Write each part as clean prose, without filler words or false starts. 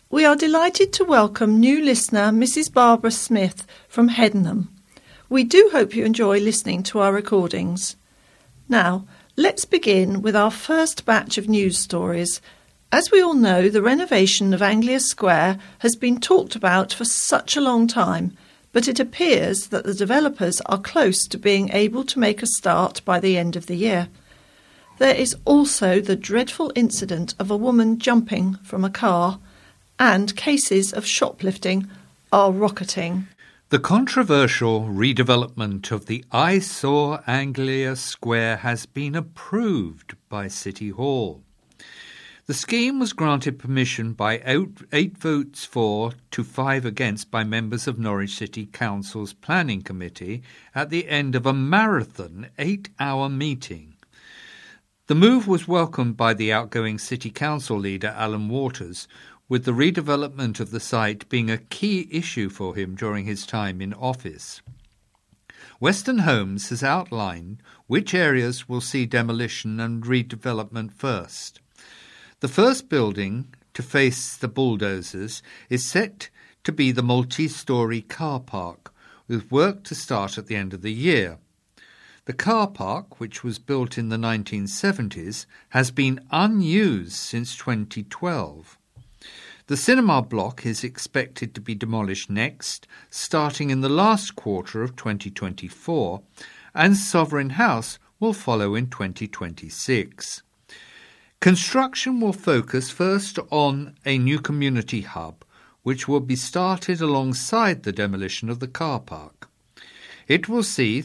We are delighted to welcome new listener Mrs. Barbara Smith from Hedenham. We do hope you enjoy listening to our recordings. Now, let's begin with our first batch of news stories. As we all know, the renovation of Anglia Square has been talked about for such a long time, but it appears that the developers are close to being able to make a start by the end of the year. There is also the dreadful incident of a woman jumping from a car, and cases of shoplifting are rocketing. The controversial redevelopment of the eyesore Anglia Square has been approved by City Hall. The scheme was granted permission by 8 votes for to 5 against by members of Norwich City Council's Planning Committee at the end of a marathon 8-hour meeting. The move was welcomed by the outgoing City Council leader Alan Waters, with the redevelopment of the site being a key issue for him during his time in office. Western Homes has outlined which areas will see demolition and redevelopment first. The first building to face the bulldozers is set to be the multi-storey car park, with work to start at the end of the year. The car park, which was built in the 1970s, has been unused since 2012. The cinema block is expected to be demolished next, starting in the last quarter of 2024, and Sovereign House will follow in 2026. Construction will focus first on a new community hub, which will be started alongside the demolition of the car park. It will see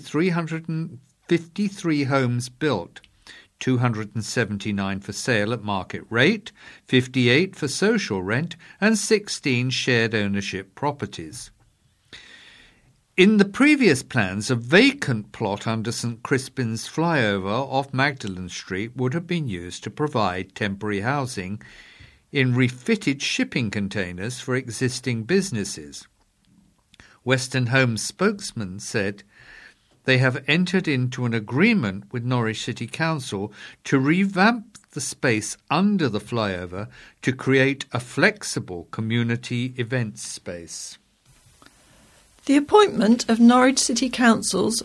353 homes built, 279 for sale at market rate, 58 for social rent, and 16 shared ownership properties. In the previous plans, a vacant plot under St Crispin's flyover off Magdalen Street would have been used to provide temporary housing in refitted shipping containers for existing businesses. Western Homes spokesman said they have entered into an agreement with Norwich City Council to revamp the space under the flyover to create a flexible community events space. The appointment of Norwich City Council's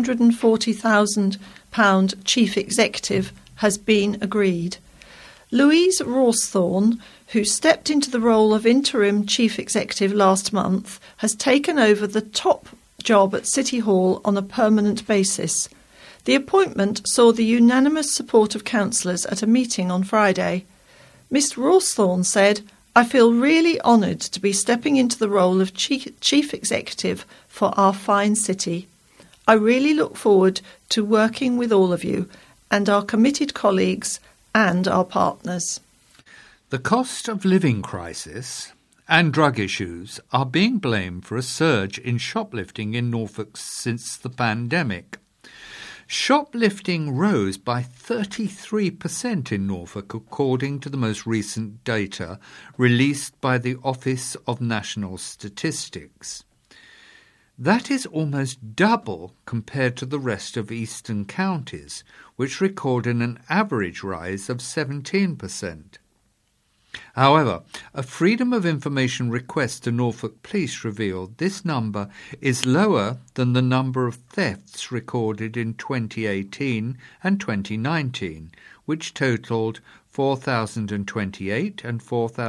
£140,000 chief executive has been agreed. Louise Rawsthorne, who stepped into the role of interim chief executive last month, has taken over the top job at City Hall on a permanent basis. The appointment saw the unanimous support of councillors at a meeting on Friday. Ms Rawsthorne said, "I feel really honoured to be stepping into the role of chief executive for our fine city. I really look forward to working with all of you and our committed colleagues and our partners." The cost of living crisis and drug issues are being blamed for a surge in shoplifting in Norfolk since the pandemic. Shoplifting rose by 33% in Norfolk, according to the most recent data released by the Office of National Statistics. That is almost double compared to the rest of eastern counties, which recorded an average rise of 17%. However, a Freedom of Information request to Norfolk Police revealed this number is lower than the number of thefts recorded in 2018 and 2019, which totalled 4,028 and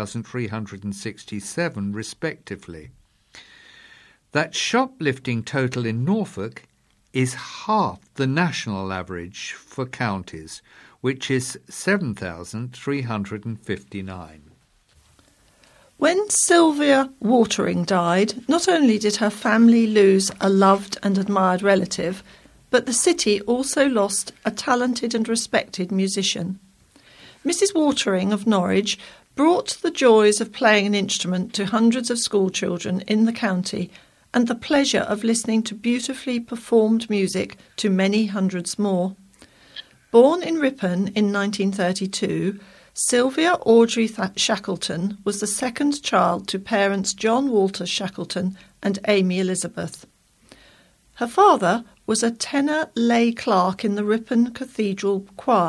4,367 respectively. That shoplifting total in Norfolk is half the national average for counties, which is 7,359. When Sylvia Watering died, not only did her family lose a loved and admired relative, but the city also lost a talented and respected musician. Mrs. Watering of Norwich brought the joys of playing an instrument to hundreds of schoolchildren in the county and the pleasure of listening to beautifully performed music to many hundreds more. Born in Ripon in 1932, Sylvia Audrey Shackleton was the second child to parents John Walter Shackleton and Amy Elizabeth. Her father was a tenor lay clerk in the Ripon Cathedral Choir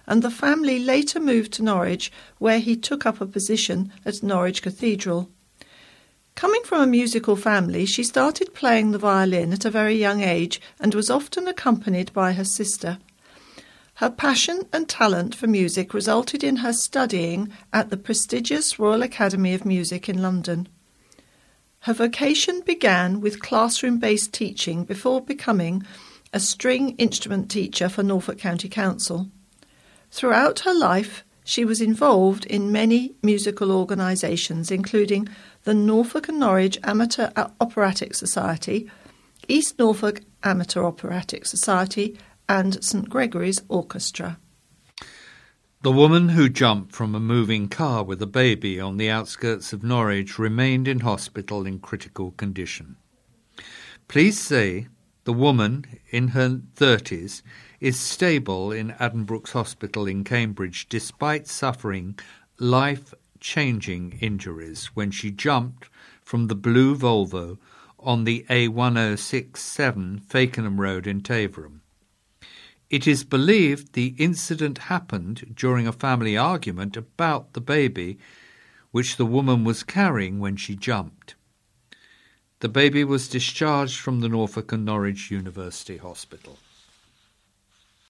and the family later moved to Norwich, where he took up a position at Norwich Cathedral. Coming from a musical family, she started playing the violin at a very young age and was often accompanied by her sister. Her passion and talent for music resulted in her studying at the prestigious Royal Academy of Music in London. Her vocation began with classroom-based teaching before becoming a string instrument teacher for Norfolk County Council. Throughout her life, she was involved in many musical organisations, including the Norfolk and Norwich Amateur Operatic Society, East Norfolk Amateur Operatic Society, and St Gregory's Orchestra. The woman who jumped from a moving car with a baby on the outskirts of Norwich remained in hospital in critical condition. Police say the woman, in her 30s, is stable in Addenbrooke's Hospital in Cambridge despite suffering life-changing injuries when she jumped from the blue Volvo on the A1067 Fakenham Road in Taverham. It is believed the incident happened during a family argument about the baby which the woman was carrying when she jumped. The baby was discharged from the Norfolk and Norwich University Hospital.